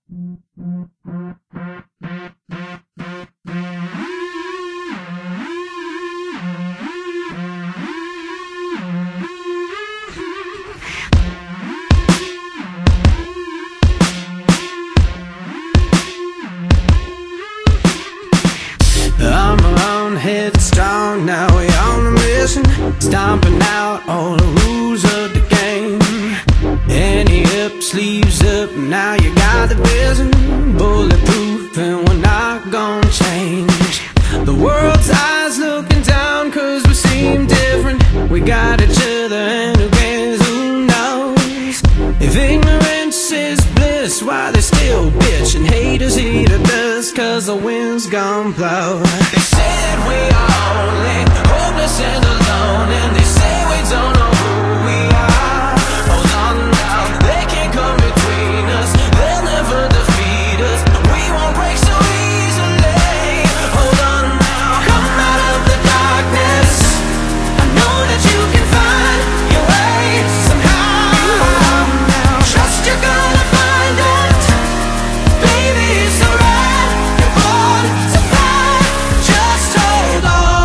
I'm around, headstrong, now we on a mission, stomping out all the rules of the game. Any up, sleeves up, now you got the vision, bulletproof and we're not gonna change. The world's eyes looking down cause we seem different. We got each other and who cares, who knows? If ignorance is bliss, why they still bitch and haters eat the dust cause the wind's gonna blow. They said we are only hopeless and alone, and they say we don't know who we are. Hold on now, they can't come between us, they'll never defeat us, we won't break so easily. Hold on now, come out of the darkness, I know that you can find your way somehow. Trust you're gonna find it, baby, it's alright. You're born to fly, just hold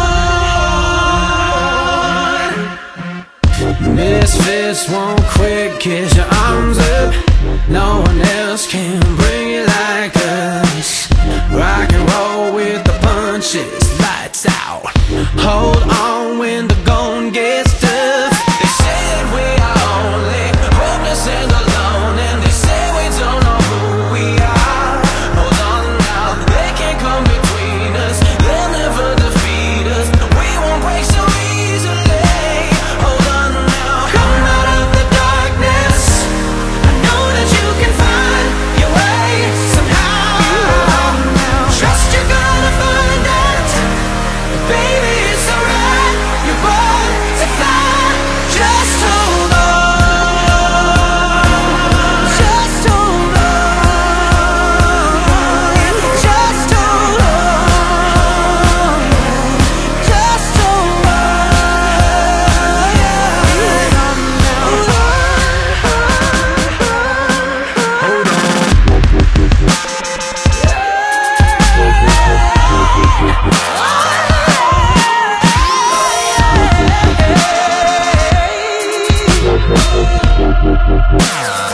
on. Misfits won't quit, kiss your arms up, no one else can bring it like us. Rock and roll with the punches, lights out, hold on when the going gets tough. They said we are only hopeless and alone, and they say we don't know who we are. Hold on now, they can't come between us, they'll never defeat us, we won't break so easily. Hold on now, come out of the darkness, I know that you can find your way somehow. Trust you're gonna find it, baby, it's alright. You're born to fly, just hold on. Just hold on. Just hold on. Just hold on.